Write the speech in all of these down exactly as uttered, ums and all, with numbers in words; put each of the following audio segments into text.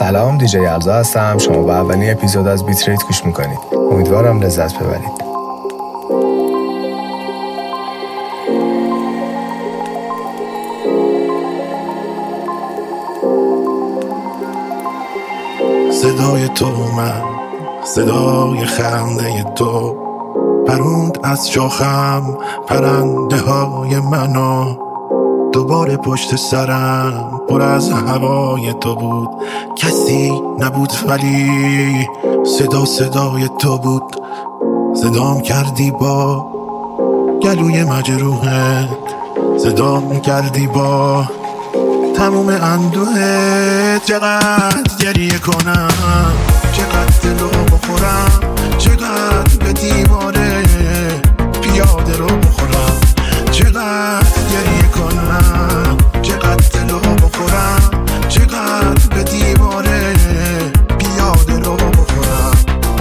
سلام، دیجی یلدا هستم. شما به اولین اپیزود از بیت ریت گوش میکنید. امیدوارم لذت ببرید. صدای تو من، صدای خنده تو پروند از شاخم پرنده های منو. دوباره پشت سرم پر از هوای تو بود، کسی نبود ولی صدا صدای تو بود. صدام کردی با گلوی مجروحت، صدام کردی با تموم اندوهت. چقدر گریه کنم، چقدر دلو بخورم، چقدر به دیواره پیاده رو بخورم. چقدر گریه کنم، چقدر دلو بخورم، چقدر به دیواره پیاده رو بخورم.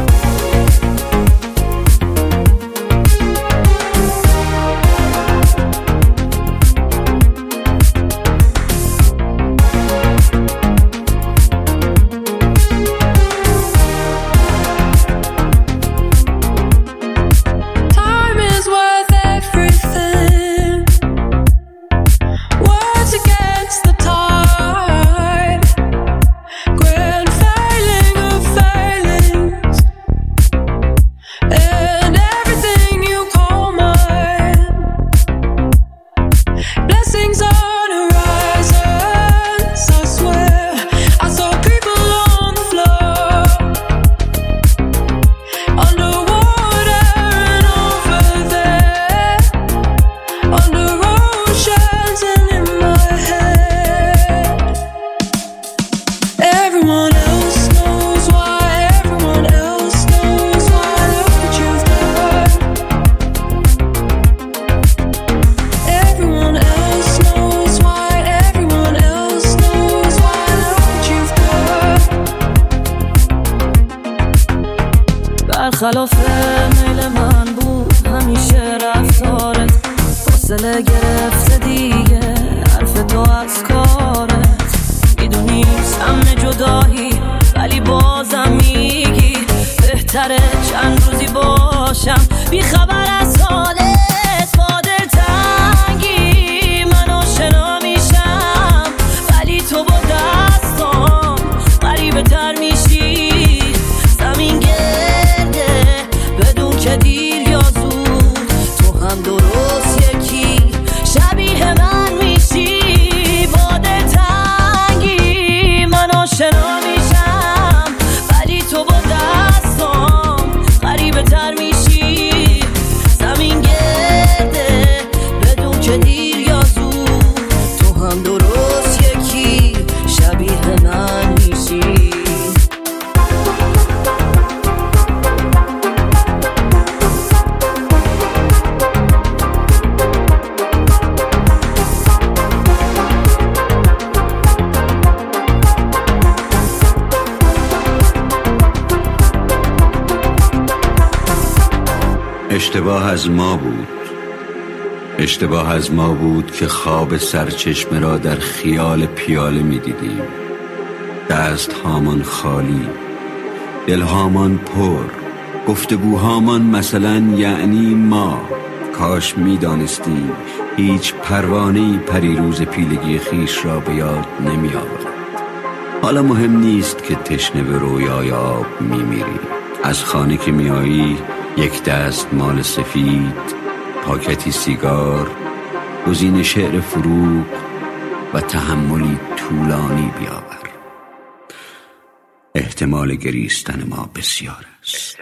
برخلاف میل من بود همیشه رفتارت، فاصله گرفته دیگه حرف تو از کارت. میدونی سم جدایی ولی بازم میگی بهتره چند روزی باشم بی خبر از حالت. با دلتنگی من آشنا میشم ولی تو با دستام غریبه تر میشی. زمین که دیر یا زود تو هم درست یکی شبیه من میشی. با دلتنگی من آشنا میشم ولی تو با دستام غریبه تر میشی. زمین گرده بدون که دیر یا زود تو هم درست یکی شبیه من میشی. اشتباه از ما بود، اشتباه از ما بود که خواب سرچشمه را در خیال پیاله می دیدیم. دست هامان خالی، دل هامان پر، گفتگوهامان مثلا یعنی ما. کاش می دانستیم هیچ پروانه‌ای پریروز پیلگی خیش را به یاد نمی آورد. حالا مهم نیست که تشنه به رویای آب می میری. از خانه که می آیی یک دست مال سفید، پاکتی سیگار، گزین شعر فروغ و تحملی طولانی بیاور. احتمال گریستن ما بسیار است.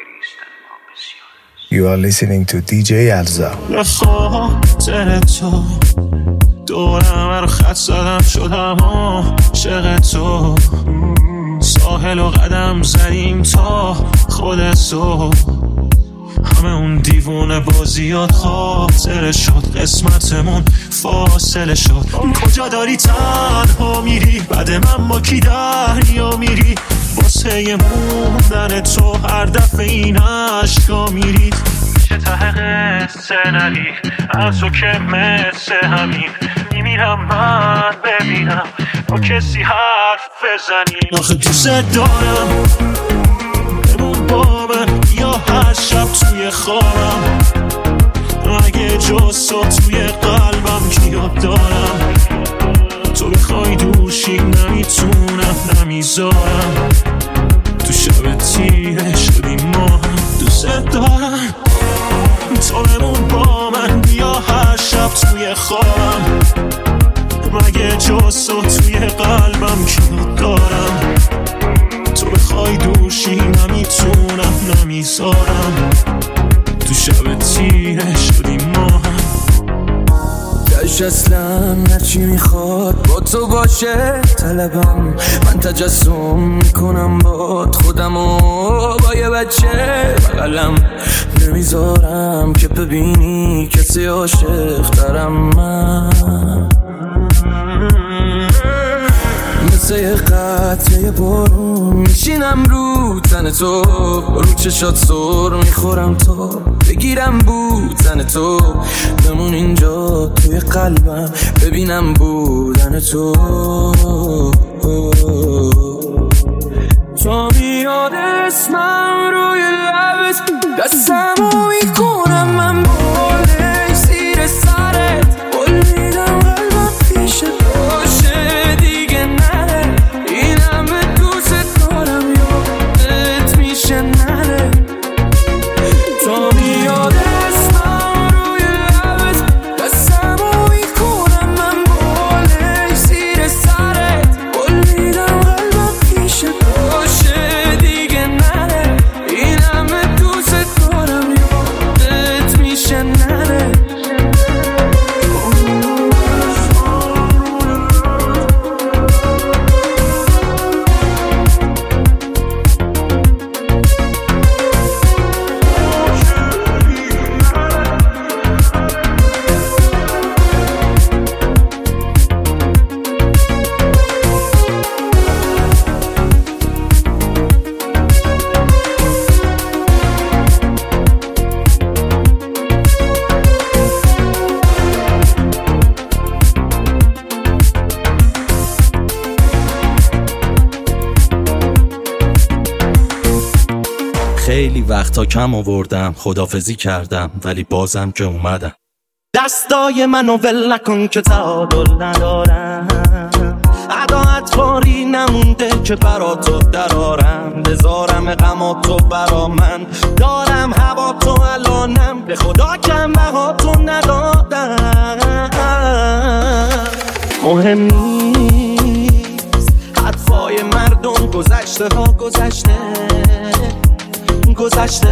You are listening to دیجی یلدا. به خاطر تو دورم رو خط زدم شدم عاشق تو. ساحل و قدم زدیم تا خود تو. همه اون دیوونه بازیات خاطره شد، قسمتمون فاصله شد. کجا داری تنها میری بعد من با کی دریا میری؟ واسه موندن تو هر دفعه این عشقا میرید. میشه ته قصه نری از تو که مثل همین میمیرم من ببینم با کسی حرف بزنی. آخه دوست دارم بمون با من یا هر شب توی خوابم، اگه جز تو توی قلبم کیات دارم، تو بخوای دوشی نمیتونم نمیذارم، تو شب تیره شدی ما هم. دوست دارم تو بمون با من بیا هر شب توی خوابم، مگه جز تو توی قلبم کیات دارم، تو بخوای دوشی نمیتونم نمیذارم، تو شب تیره شدی ما هم. داشت اصلا هرچی میخواد با تو باشه طلبم، من تجسم میکنم باد خودم و با یه بچه بغلم، نمیذارم که ببینی کسی عاشق ترم. من مثل یه قطره بارون میشینم رو تن تو، رو چشات سر میخورم تو بگیرم بودن تو، بمون اینجا توی قلبم ببینم بودن تو. تو میاد اسمم روی لبت، دستمو میکنم من باله زیر سرت، قول میدم قلبم پیش باشه دیگه نره، این همه دوست دارم یادت میشه نره. تو میاد اسمم روی لبت، دستمو میکنم من باله زیر سرت، قول میدم قلبم پیش باشه دیگه نره، این همه دوست دارم یادت میشه نره. خیلی وقتا کم آوردم خدافزی کردم ولی بازم که اومدم. دستای منو ول نکن که تعادل ندارم، عداعت باری نمونده که برا تو درارم، بذارم غماتو برا من دارم، هوا تو الانم به خدا کم بها تو ندادم. مهم نیست حرفای مردم، گذشته ها گذشته گذشته،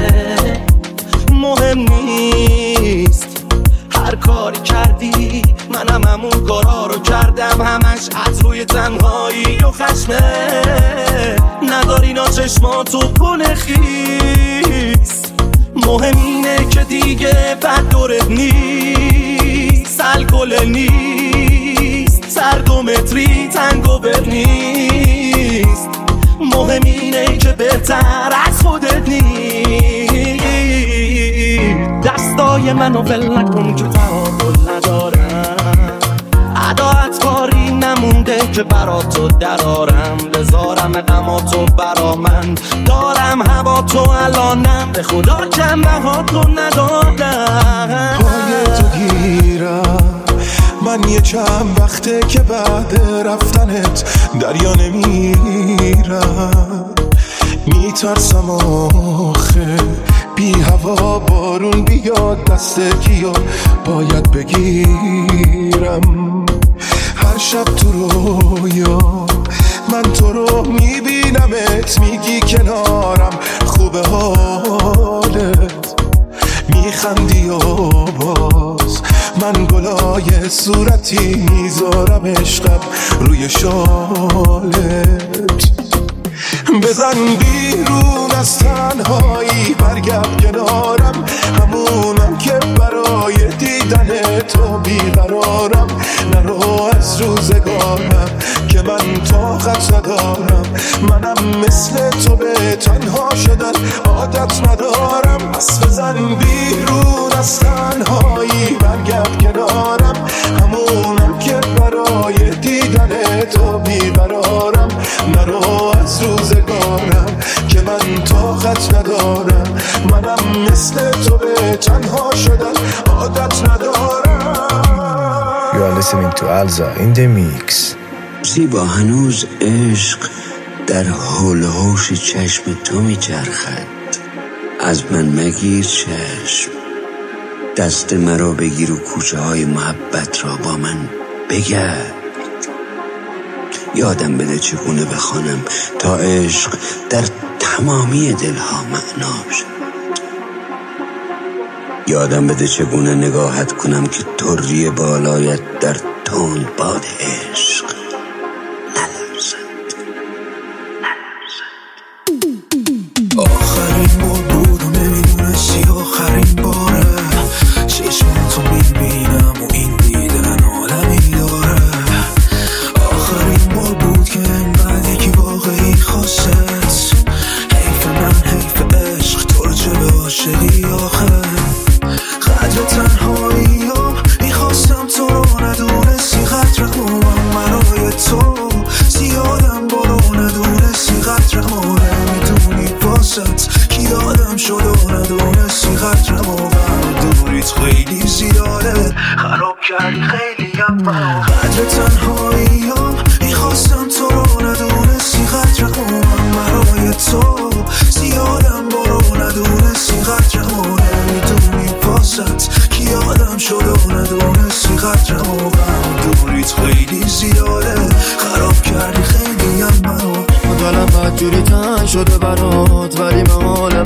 مهم نیست هر کاری کردی، منم همون کارا رو کردم، همش از روی تنهایی و خشمه، نداری نا چشماتو پل خیس، مهم اینه که دیگه بد دورت نیست، الکل نیست، سرد و متری تنگ و بر نیست، مهم اینه که بهتر از خودت نیست. دستای منو ول نکن که تعادل ندارم، عداعت کاری نمونده که برا تو درارم، بذارم غماتو برا من دارم، هوا تو الانم به خدا کم بها تو ندادم. پای تو گیرم من یه چند وقته که بعد رفتنت دریا نمیرم، میترسم آخه بی هوا بارون بیاد دست کیو باید بگیرم. هر شب تو رویا من تو رو میبینمت، میگی کنارم خوبه حالت، میخندی و باز من گلای صورتی میذارم عشقم روی شالت. بزن بیرون از تنهایی برگرد کنارم، همونم که برای دیدن تو بیقرارم، نرو از روزگارم که من طاقت ندارم، منم مثل تو به تنها شدن عادت ندارم. پس بزن بیرون از تنهایی برگرد کنارم، همونم که برای دیدن listening to Alza in the mix. زیبا هنوز عشق در حول و حوش چشم تو می چرخد. از من مگیر چشم، دست مرا بگیر و کوچه های محبت را با من بگرد. یادم بده چگونه بخوانم تا عشق در تمامی دلها معنا شد. یادم بده چگونه نگاهت کنم که طری بالایت در تند باد عشق نلرزد نلرزد. آخرین بار بود و نمیدونستی آخرین باره، چشمان تو میبینم و این دیدن عالمی داره. آخرین بار بود که انقدر یکی واقعی خواست، حیف من حیف عشق تو رو چه به عاشقی آخر. قدر تنهاییم میخواستم تو رو ندونستی، قدر قوام برای تو زیادم برو ندونستی، قدر ما نمیدونی باست کی آدم شد و ندونستی، قدر واقعا دوریت خیلی زیاده، خراب کردی خیلی هم منو. قدر تنهاییم میخواستم تو رو ندونستی، قدر قوام برای تو زیادم برو ندونستی، قدر ما نمیدونی باست کی آدم شد و ندونستی، قدر واقعا دوریت خیلی زیاده، خراب کردی خیلی هم منو. دلم بدجوری تن شده برات ولی من حال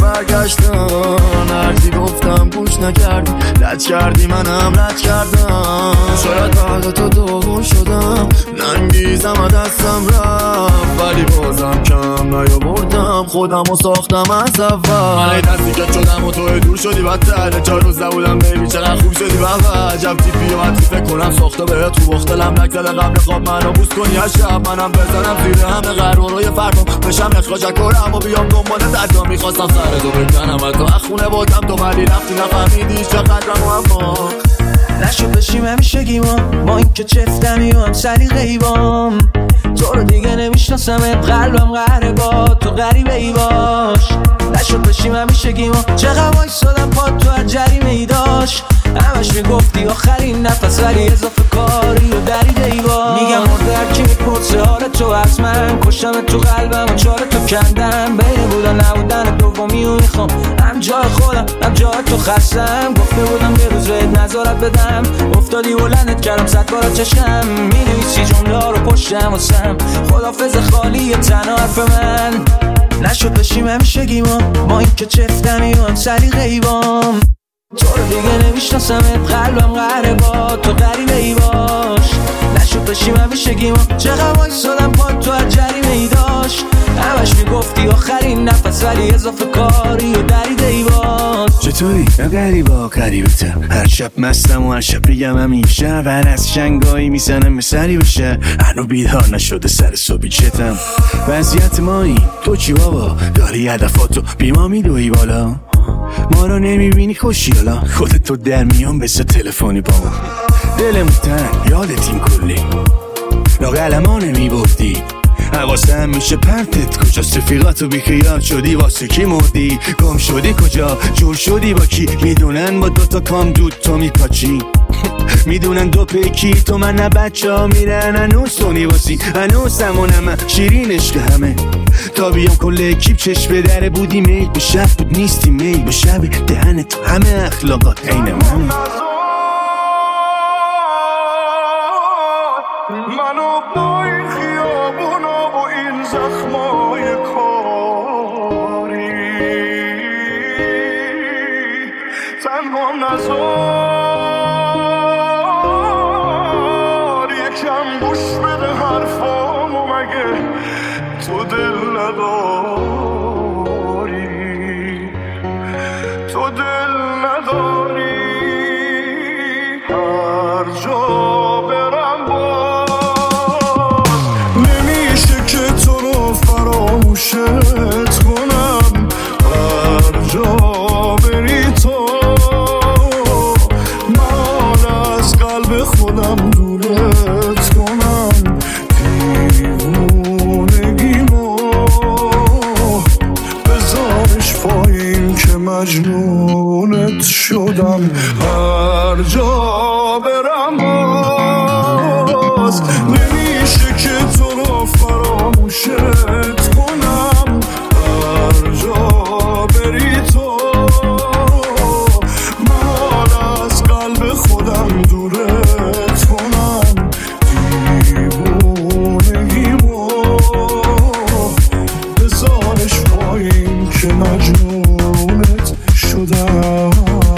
برگشتم، هرچی گفتم گوش نکردی، لج کردی منم لج کردم. شاید بعد تو دوبار شدم، ننگیزم و دستم رفت ولی بازم کم نیاوردم، خودم و ساختم از اول. من دستی که شدم و تو دور شدی بدتر، چهار روز نبودم بیبی چقدر خوب شدی بابا. عجب تیپی و حتی فکر کنم ساخته بهت خوب اختلم نکتل قبل خواب منو بوست کنی از شب، منم بزنم زیر همه قرارای فرمام بشم اخراج کنم و بیام دنبال دردام. میخواستم سر تو بکنم و تو اخونه بودم تو ولی رفتی نفهمیدی چقدرم و اما نشد بشیم همیشگیما، ما این که چفتمی و هم سلیقه ایوام. تو رو دیگه نمیشناسمت، قلبم قهره با تو غریبه ای باش. نشد بشیم همیشگیما، چقدر وایسادم پا تو هر جریمه ای داشت. همش میگفتی آخرین نفس ولی اضافه کاری و دریده ای باش. میگم مرده هرکی میپرسه حال تو از من، کشتم تو قلبم و چاره تو کندم. بین بودن نبودن دومی و میخوام هم جای خودم هم جای تو خستم. گفته بودم به روز بهت نظارت بدم، افتادی بلندت کردم صد بار چشم. مینویسی جمله ها رو پشتم واسم، خدافظ خالی تنها حرف من. نشد بشیم همیشگیما، ما این که چفتمی و هم سلیقه ایوام. تو رو دیگه نمیشناسمت، قلبم قهره با تو غریبه ای باش. نشد بشیم همیشگیما، چقدر وایسادم پا تو هر جریمه ای داشت. همش میگفتی آخرین نفس ولی اضافه کاری و دریده ای باش. چطوری؟ غریبا غریبتم، هر شب مستم و هر شب بگم همیشه هر از شنگایی میزنم به سری بشه. هنو بیدار نشده سر صبحی چتم، وضعیت مایی تو چی بابا؟ داری هدفاتو بیما میدوی بالا، ما رو نمیبینی خوشیالا، خودتو در میان بسه تلفنی با ما. دلمون تنگ یادتیم کلی لاغل ما نمیبردی، حواسم میشه پرتت کجاست، رفیقاتو بیخیال شدی واسه کی مردی، گم شدی کجا جور شدی با کی، میدونن با دوتا کام دود تو میپاچی. میدونن دو پیکی تو من نه بچه ها میرن هنوز تو نیواسی، هنوز همونم شیرین عشق همه. تا بیام کل اکیب چشم دره بودی، میل به شب بود نیستی میل به شب، دهن تو همه اخلاقات عین من. منو با این خیابونا و این زخمای کاری تنها نزار، یکم گوش بده حرفامو مگه تو دل نداری، تو دل نداری. هر جا برم فراموشت کنم، هر جا بری تو من از قلب خودم دورت کنم. دیوونگیمو بذارش پایین که مجنونت شدم، هر جا برم باز نمیشه که تو رو فراموشت کنم هر جا بری تو من از قلب خودم دورت کنم دیوونگیمو بزارش پایین که مجنونت شدم.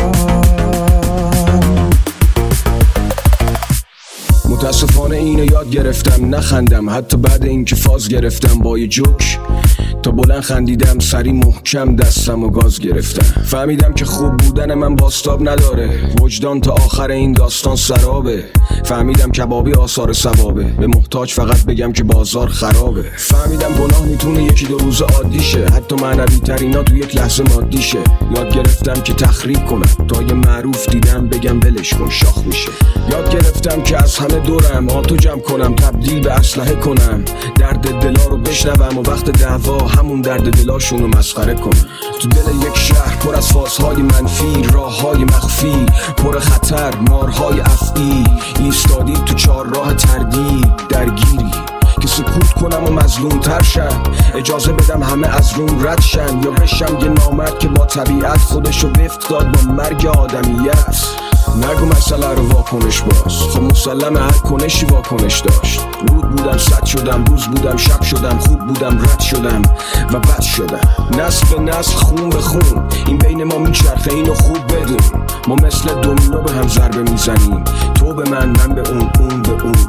متاسفانه اینو یاد گرفتم نخندم حتی بعد اینکه فاز گرفتم با یه جوک تا بلند خندیدم سری محکم دستم و گاز گرفتم. فهمیدم که خوب بودن من باستاب نداره وجدان تا آخر این داستان سرابه. فهمیدم کبابی آثار ثوابه به محتاج فقط بگم که بازار خرابه. فهمیدم گناه میتونه یکی دو روز عادی شه حتی معنوی ترینا تو یک لحظه مادی شه. یاد گرفتم که تخریب کنم تا یه معروف دیدم بگم ولش کن شاخ میشه. یاد گرفتم که از همه دورم آتو جمع کنم تبدیل به اسلحه کنم درد دلا رو بشنوم و وقت دعوا همون درد دلاشونو مسخره کنم. تو دل یک شهر پر از فازهای منفی راههای مخفی پر خطر مارهای افعی ایستادی تو چهار راه تردید درگیری که سکوت کنم و مظلوم تر شم اجازه بدم همه از روم رد شن یا بشم یه نامرد که با طبیعت خودشو بفت داد با مرگ آدمیت. نگو مسئله رو واکنش باز خب مسلم هر کنشی واکنش داشت. رود بودم صد شدم روز بودم شب شدم خوب بودم رد شدم و بد شدم. نسل به نسل خون به خون این بین ما میچرخه اینو خوب بدون ما مثل دومینو به هم ضربه میزنیم تو به من من به اون اون به اون.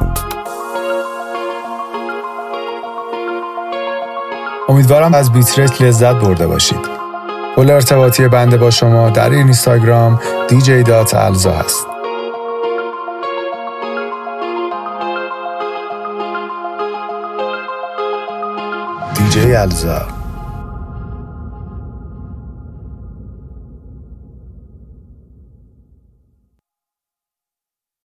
امیدوارم از بیتریت لذت برده باشید. پل ارتباطی بنده با شما در این اینستاگرام دی جی دات الزا هست. دی جی الزا.